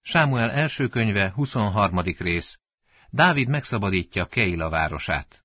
Sámuel első könyve, 23. rész. Dávid megszabadítja Keila városát.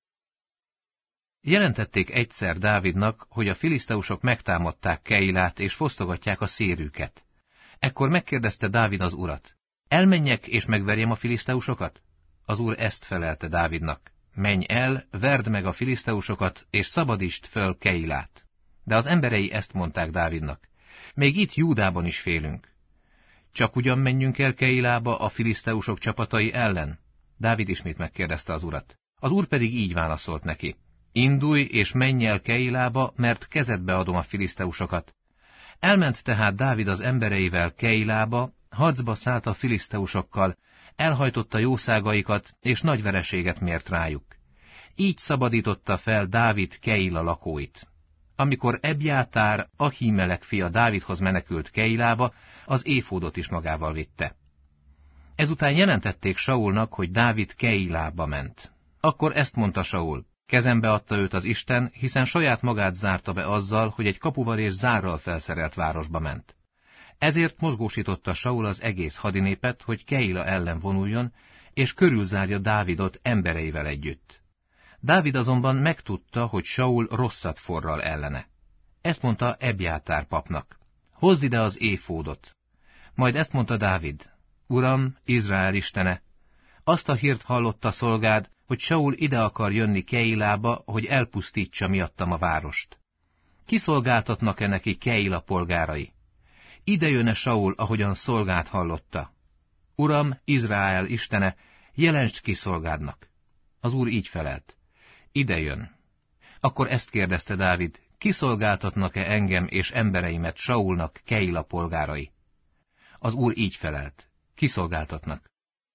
Jelentették egyszer Dávidnak, hogy a filiszteusok megtámadták Keilát és fosztogatják a szérüket. Ekkor megkérdezte Dávid az urat: elmenjek és megverjem a filiszteusokat? Az úr ezt felelte Dávidnak: menj el, verd meg a filiszteusokat, és szabadítsd föl Keilát. De az emberei ezt mondták Dávidnak: még itt Júdában is félünk. Csak ugyan menjünk el Keilába a filiszteusok csapatai ellen? Dávid ismét megkérdezte az urat. Az úr pedig így válaszolt neki: indulj és menj el Keilába, mert kezedbe adom a filiszteusokat. Elment tehát Dávid az embereivel Keilába, harcba szállt a filiszteusokkal, elhajtotta jószágaikat, és nagy vereséget mért rájuk. Így szabadította fel Dávid Keila lakóit. Amikor Ebjátár, Ahímelek fia Dávidhoz menekült Keilába, az éfódot is magával vitte. Ezután jelentették Saulnak, hogy Dávid Keilába ment. Akkor ezt mondta Saul: kezembe adta őt az Isten, hiszen saját magát zárta be azzal, hogy egy kapuval és zárral felszerelt városba ment. Ezért mozgósította Saul az egész hadinépet, hogy Keila ellen vonuljon, és körülzárja Dávidot embereivel együtt. Dávid azonban megtudta, hogy Saul rosszat forral ellene. Ezt mondta Ebjátár papnak: hozd ide az éfódot. Majd ezt mondta Dávid: Uram, Izrael istene, azt a hírt hallotta szolgád, hogy Saul ide akar jönni Keilába, hogy elpusztítsa miattam a várost. Kiszolgáltatnak-e neki Keila polgárai? Ide jön-e Saul, ahogyan szolgád hallotta? Uram, Izrael istene, jelentsd ki szolgádnak. Az úr így felelt: ide jön. Akkor ezt kérdezte Dávid: kiszolgáltatnak-e engem és embereimet Saulnak Keila polgárai? Az úr így felelt: kiszolgáltatnak.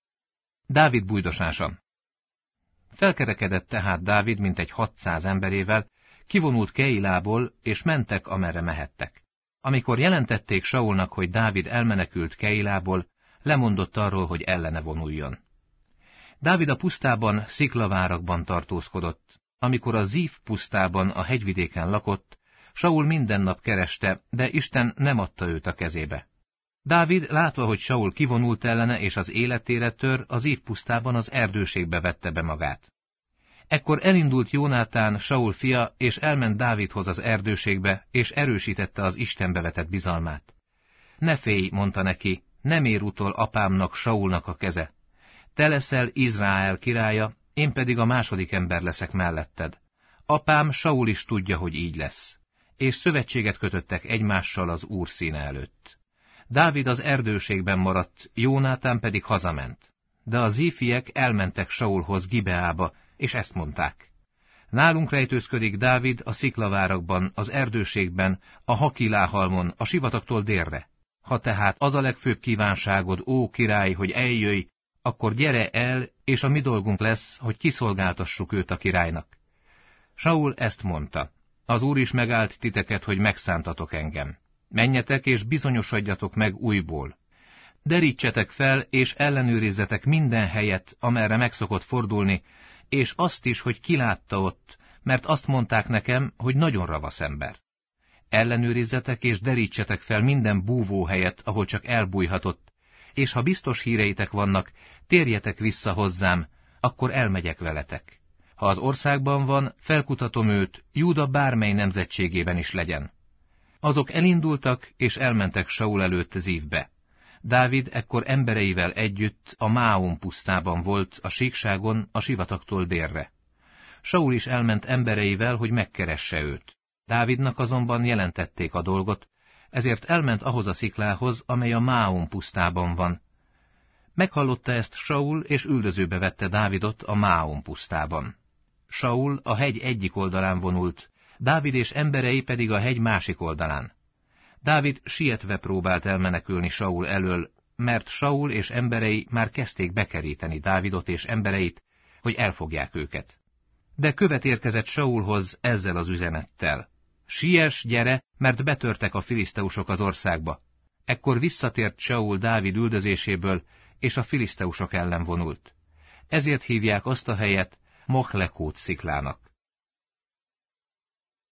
Dávid bújdosása. Felkerekedett tehát Dávid mintegy 600 emberével, kivonult Keilából, és mentek, amerre mehettek. Amikor jelentették Saulnak, hogy Dávid elmenekült Keilából, lemondott arról, hogy ellene vonuljon. Dávid a pusztában, sziklavárakban tartózkodott. Amikor a Zíf pusztában, a hegyvidéken lakott, Saul minden nap kereste, de Isten nem adta őt a kezébe. Dávid, látva, hogy Saul kivonult ellene és az életére tör, az Zíf pusztában az erdőségbe vette be magát. Ekkor elindult Jónátán, Saul fia, és elment Dávidhoz az erdőségbe, és erősítette az Istenbe vetett bizalmát. Ne félj, mondta neki, nem ér utol apámnak, Saulnak a keze. Te leszel Izrael királya, én pedig a második ember leszek melletted. Apám, Saul is tudja, hogy így lesz. És szövetséget kötöttek egymással az Úr színe előtt. Dávid az erdőségben maradt, Jónátán pedig hazament. De a zífiek elmentek Saulhoz Gibeába, és ezt mondták: nálunk rejtőzködik Dávid a sziklavárakban, az erdőségben, a Hakiláhalmon, a sivatagtól délre. Ha tehát az a legfőbb kívánságod, ó király, hogy eljöjj, akkor gyere el, és a mi dolgunk lesz, hogy kiszolgáltassuk őt a királynak. Saul ezt mondta: az Úr is megállt titeket, hogy megszántatok engem. Menjetek és bizonyosodjatok meg újból. Derítsetek fel, és ellenőrizzetek minden helyet, amerre meg szokott fordulni, és azt is, hogy ki látta ott, mert azt mondták nekem, hogy nagyon ravasz ember. Ellenőrizzetek és derítsetek fel minden búvóhelyet, ahol csak elbújhatott, és ha biztos híreitek vannak, térjetek vissza hozzám, akkor elmegyek veletek. Ha az országban van, felkutatom őt, Júda bármely nemzetségében is legyen. Azok elindultak, és elmentek Saul előtt Zívbe. Dávid ekkor embereivel együtt a Máon pusztában volt, a síkságon, a sivatagtól délre. Saul is elment embereivel, hogy megkeresse őt. Dávidnak azonban jelentették a dolgot, ezért elment ahhoz a sziklához, amely a Máon pusztában van. Meghallotta ezt Saul, és üldözőbe vette Dávidot a Máon pusztában. Saul a hegy egyik oldalán vonult, Dávid és emberei pedig a hegy másik oldalán. Dávid sietve próbált elmenekülni Saul elől, mert Saul és emberei már kezdték bekeríteni Dávidot és embereit, hogy elfogják őket. De követ érkezett Saulhoz ezzel az üzenettel: siess, gyere, mert betörtek a filiszteusok az országba. Ekkor visszatért Saul Dávid üldözéséből, és a filiszteusok ellen vonult. Ezért hívják azt a helyet Machlekót sziklának.